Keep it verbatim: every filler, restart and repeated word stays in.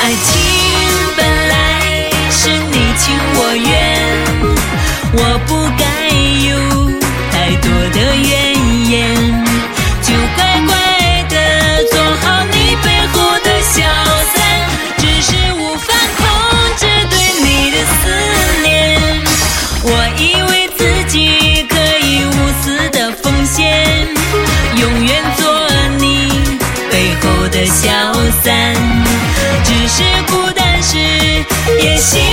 爱情本来是你情我愿，我不该有太多的怨言，就乖乖的做好你背后的小三，只是无法控制对你的思念。我以为自己可以无私的奉献，永远做你背后的小三，只是孤单时也心